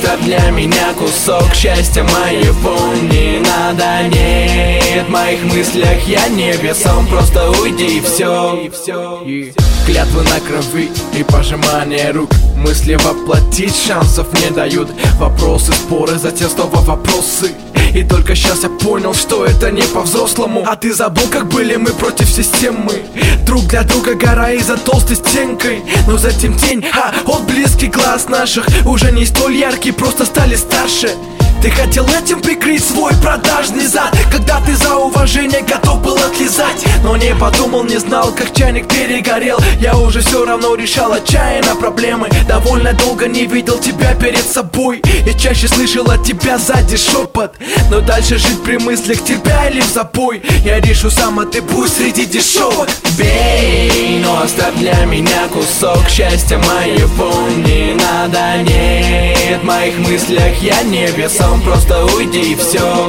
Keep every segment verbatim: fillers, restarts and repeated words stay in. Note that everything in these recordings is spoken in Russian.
оставь для меня кусок счастья моего. Не надо, нет, в моих мыслях я не весом. Просто уйди и все. Клятвы на крови и пожимание рук. Мысли воплотить шансов не дают. Вопросы, споры, затем снова вопросы. И только сейчас я понял, что это не по-взрослому. А ты забыл, как были мы против системы. Друг для друга гора и за толстой стенкой. Но затем тень, а отблески глаз наших уже не столь яркие, просто стали старше. Ты хотел этим прикрыть свой продажный зад, когда ты за уважение готов был отлизать. Но не подумал, не знал, как чайник перегорел. Я уже все равно решал отчаянно проблемы. Довольно долго не видел тебя перед собой. Я чаще слышал от тебя сзади шепот. Но дальше жить при мыслях тебя или в запой я решу сам, а ты пусть среди дешевок. Бей, но оставь для меня кусок счастья моего. Не надо, нет, в моих мыслях я не весом. Просто уйди и все.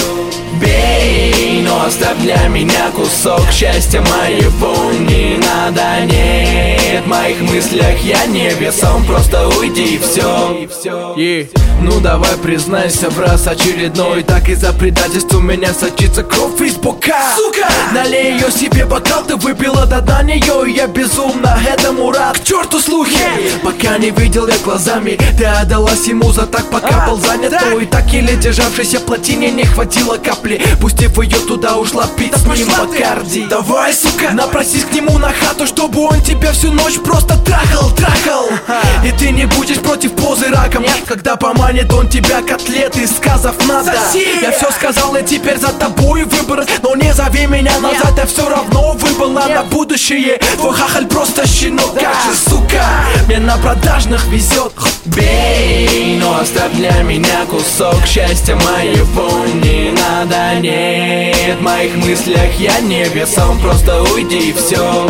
Бей, но оставь для меня кусок счастья моего. Не надо, нет, в моих мыслях я не весом. Просто уйди и все. Yeah. Ну давай признайся в раз очередной. Так из-за предательства у меня сочится кровь из бока. Сука! Налей ее себе бокал, ты выпила до дна нее. И я безумно этому рад. К черту слухи! Пока не видел я глазами, ты отдалась ему за так, пока а, был занят. То и так еле державшейся плотине не хватило капли. Пустив ее туда, ушла пить да с ним Бакарди. Давай, сука, напросись к нему на хату, чтобы он тебя всю ночь просто трахал, трахал. И ты не будешь против позы раком. Нет. Когда поманит он тебя котлеты, сказав надо. Соси! Я все сказал, и теперь за тобой выбор. Но не зови меня назад, я все равно выбрала на будущее. Твой хахаль просто щенок, как же, сука, мне на продажных везет. Бей, но оставь для меня кусок счастья моего. Не надо, нет, в моих мыслях я не весом. Просто уйди и все.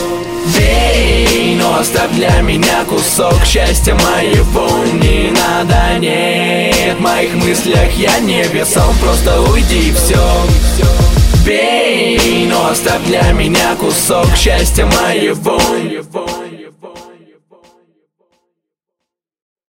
Бей, но оставь для меня кусок счастья моего. Не надо, нет, в моих мыслях я не весом. Просто уйди и все. Бей, но оставь для меня кусок счастья моего.